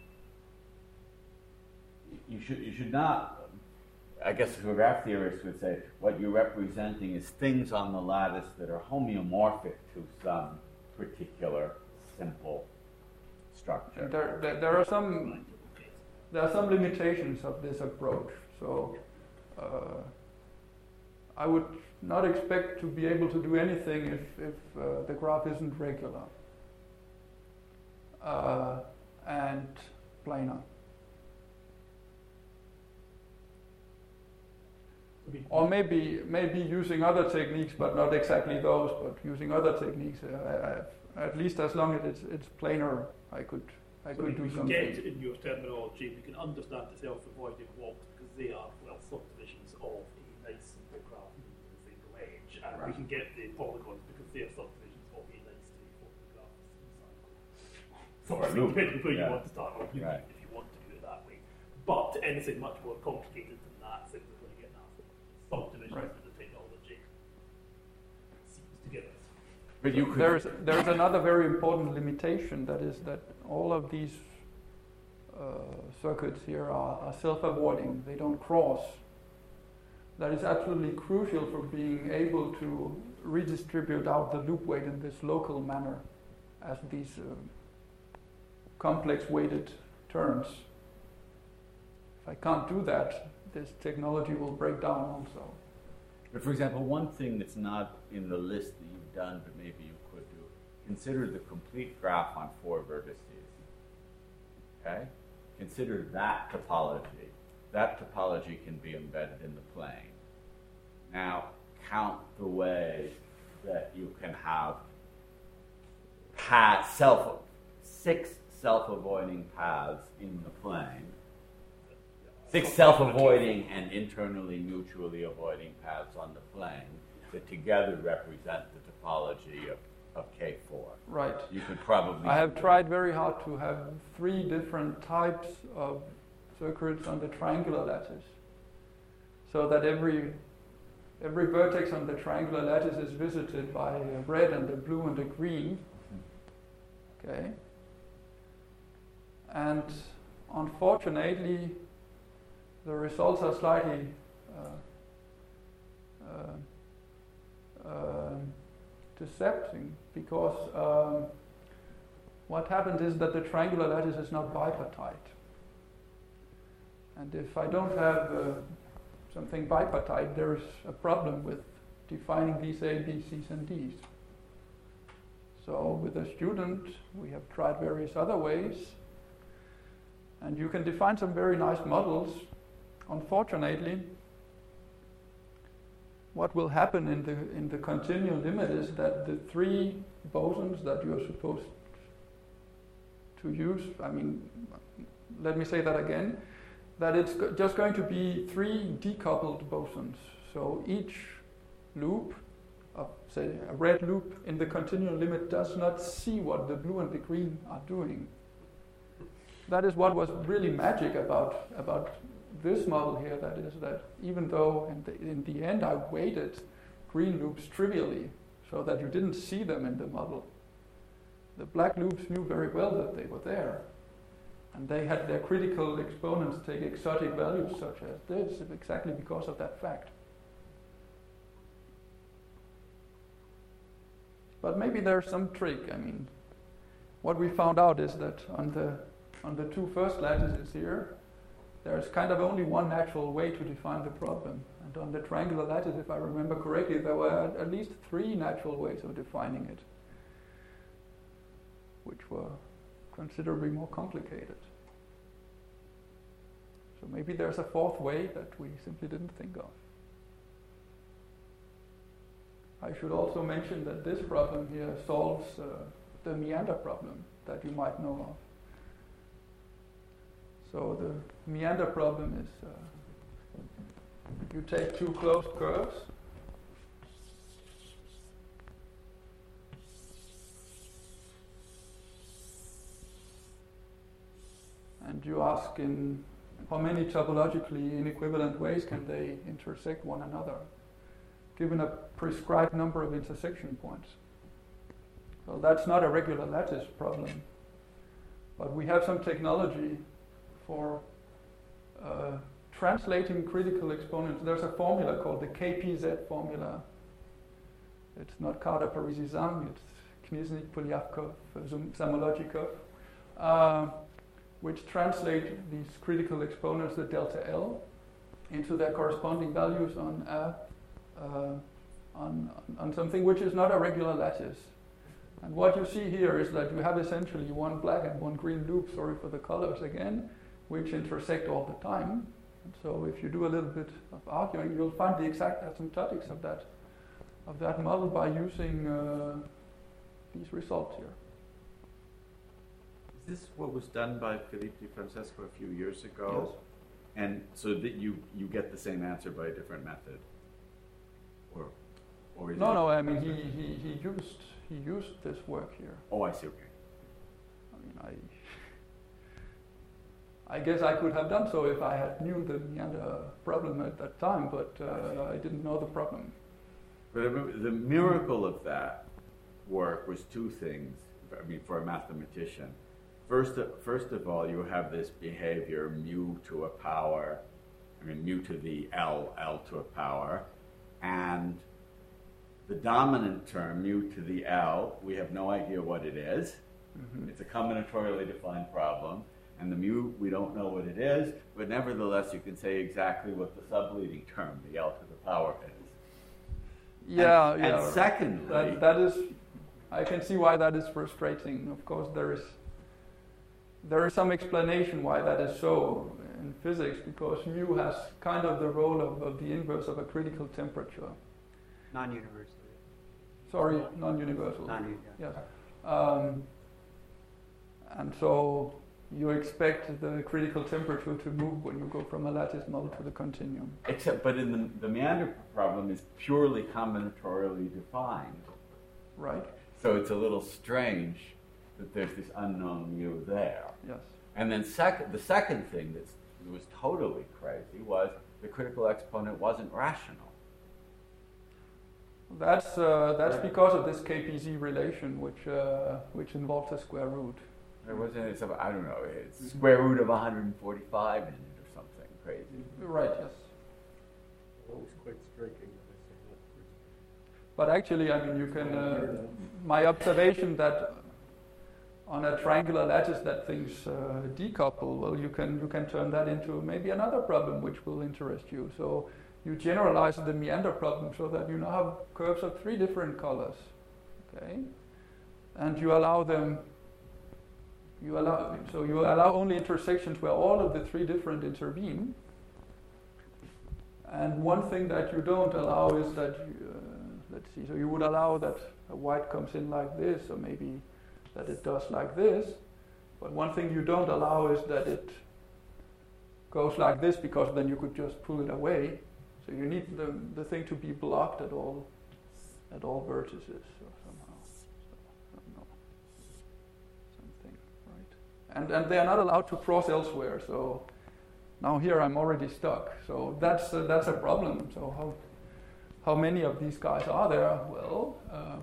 You should. You should not. I guess the graph theorists would say what you're representing is things on the lattice that are homeomorphic to some particular simple structure. There, there, there are some there are some limitations of this approach. So uh, I would not expect to be able to do anything if, if uh, the graph isn't regular uh, and planar. I mean, Or maybe maybe using other techniques, but not exactly those, but using other techniques. Uh, I, I, at least as long as it's it's planar, I could I So could we do can get something. in your terminology, we can understand the self-avoiding walks because they are, well, subdivisions of a nice simple graph using a single edge. And we Right. can get the polygons because they are subdivisions of a nice three-fold graph cycle. So Or a I loop, think depending where yeah. you want to start, or you Right. if you want to do it that way. But anything much more complicated than that, so we're going to get that subdivisions Right. of the technology seems to give us. But you could. There's there's another very important limitation, that is that all of these uh, circuits here are, are self-avoiding. They don't cross. That is absolutely crucial for being able to redistribute out the loop weight in this local manner as these uh, complex weighted terms. If I can't do that, this technology will break down also. But for example, one thing that's not in the list that you've done, but maybe you could do, consider the complete graph on four vertices. Okay? Consider that topology. That topology can be embedded in the plane. Now, count the way that you can have paths, self, six self-avoiding paths in the plane. Six self-avoiding and internally mutually avoiding paths on the plane that together represent the topology of, of K four. Right. You could probably. I have tried very hard to have three different types of circuits on the triangular lattice, so that every every vertex on the triangular lattice is visited by a red and a blue and a green. Okay. And unfortunately, the results are slightly uh, uh, uh, decepting, because um, what happens is that the triangular lattice is not bipartite. And if I don't have uh, something bipartite, there's a problem with defining these A, B, C's, and D's. So with a student, we have tried various other ways, and you can define some very nice models. Unfortunately, what will happen in the in the continual limit is that the three bosons that you're supposed to use, I mean, let me say that again, that it's go- just going to be three decoupled bosons. So each loop, of, say a red loop in the continuum limit, does not see what the blue and the green are doing. That is what was really magic about, about this model here, that is that even though in the, in the end I weighted green loops trivially so that you didn't see them in the model, the black loops knew very well that they were there. And they had their critical exponents take exotic values such as this, exactly because of that fact. But maybe there's some trick. I mean, what we found out is that on the on the two first lattices here, there's kind of only one natural way to define the problem. And on the triangular lattice, if I remember correctly, there were at least three natural ways of defining it, which were considerably more complicated. So maybe there's a fourth way that we simply didn't think of. I should also mention that this problem here solves uh, the meander problem that you might know of. So the meander problem is uh, you take two closed curves, and you ask in how many topologically inequivalent ways can they intersect one another, given a prescribed number of intersection points. So that's not a regular lattice problem, but we have some technology for uh, translating critical exponents. There's a formula called the K P Z formula. It's not Carter-Parisi-Zhang, it's Knieznik-Polyakov, Samologikov, uh, which translate these critical exponents, the delta L, into their corresponding values on a, uh, on, on something which is not a regular lattice. And what you see here is that you have essentially one black and one green loop, sorry for the colors again, which intersect all the time. And so if you do a little bit of arguing, you'll find the exact asymptotics of that, of that model by using uh, these results here. Is this what was done by Philippe Di Francesco a few years ago? Yes. And so that you, you get the same answer by a different method? Or, or is No, it? no, I mean, he, he, he used he used this work here. Oh, I see, okay. I mean, I I guess I could have done so if I had knew the meander problem at that time, but uh, I didn't know the problem. But I remember the miracle of that work was two things, I mean, for a mathematician. First, first of all, you have this behavior mu to a power, I mean mu to the L, L to a power, and the dominant term, mu to the L, we have no idea what it is. Mm-hmm. It's a combinatorially defined problem, and the mu, we don't know what it is, but nevertheless, you can say exactly what the subleading term, the L to the power, is. Yeah, and, yeah. And secondly, that, that is, I can see why that is frustrating. Of course, there is there is some explanation why that is so in physics, because mu has kind of the role of, of the inverse of a critical temperature. Non-universal. Sorry, non-universal. Non-universal. Yes. Um, and so you expect the critical temperature to move when you go from a lattice model to the continuum. Except, but in the, the meander problem is purely combinatorially defined. Right. So it's a little strange that there's this unknown mu there. Yes. And then second, the second thing that was totally crazy was the critical exponent wasn't rational. That's uh, that's because of this K P Z relation, which uh, which involves a square root. There wasn't, it's, I don't know, it's square root of one hundred forty-five in it or something crazy. Right. Yes. That was quite striking when I saw that. But actually, I mean, you can. Uh, my observation that on a triangular lattice that things uh, decouple. Well, you can you can turn that into maybe another problem which will interest you. So you generalize the meander problem so that you now have curves of three different colors, okay, and you allow them. You allow so you allow only intersections where all of the three different intervene. And one thing that you don't allow is that you, uh, let's see. So you would allow that a white comes in like this, or maybe that it does like this, But one thing you don't allow is that it goes like this, because then you could just pull it away. So you need the, the thing to be blocked at all at all vertices or somehow. So, I don't know. Something, right? And and they are not allowed to cross elsewhere. So now here I'm already stuck. So that's uh, that's a problem. So how how many of these guys are there? Well, uh,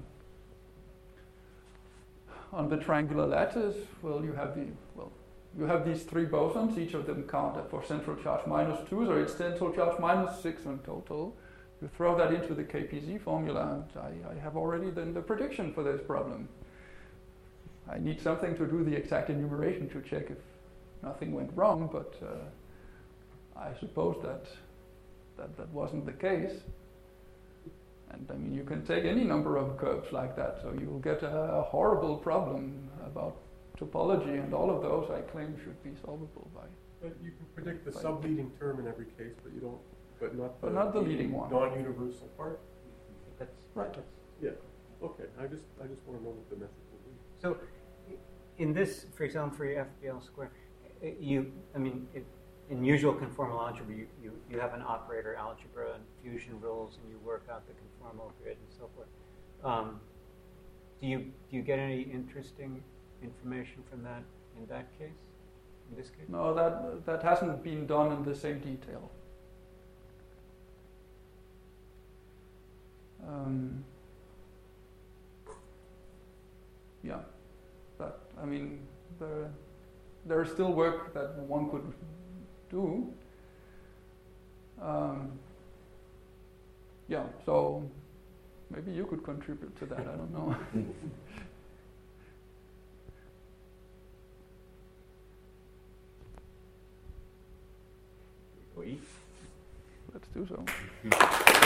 on the triangular lattice, well, you have the well. You have these three bosons, each of them counted for central charge minus two, so it's central charge minus six in total. You throw that into the K P Z formula, and I, I have already then the prediction for this problem. I need something to do the exact enumeration to check if nothing went wrong, but uh, I suppose that, that that wasn't the case. And I mean, you can take any number of curves like that, so you'll get a, a horrible problem about topology, and all of those I claim should be solvable by. But you can predict the By- sub-leading term in every case, but you don't, but not the. But not the leading one. Non-universal part? That's, Right. that's- Yeah, okay, I just, I just wanna know what the method will be. So, i- in this, for example, for your F B L square, i- you, I mean, it, in usual conformal algebra, you, you, you have an operator algebra and fusion rules, and you work out the conformal grid and so forth. Um, do you do you get any interesting information from that in that case? In this case? No, that that hasn't been done in the same detail. Um, yeah, but I mean, there there is still work that one could do. Um, yeah, so maybe you could contribute to that. I don't know. Go eat. Let's do so.